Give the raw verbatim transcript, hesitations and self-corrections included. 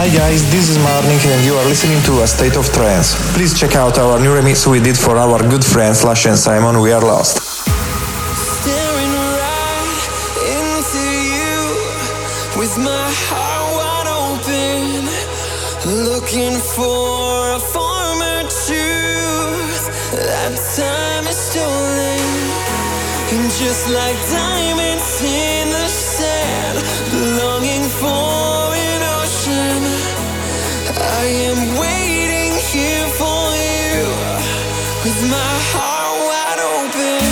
Hi guys, this is Marnik and you are listening to A State of Trance. Please check out our new remix we did for our good friends Slash and Simon, We Are Lost. Staring right into you with my heart wide open, looking for a former truth. That time is stolen, and just like diamonds in the sand, longing for an ocean, I am waiting here for you with my heart wide open.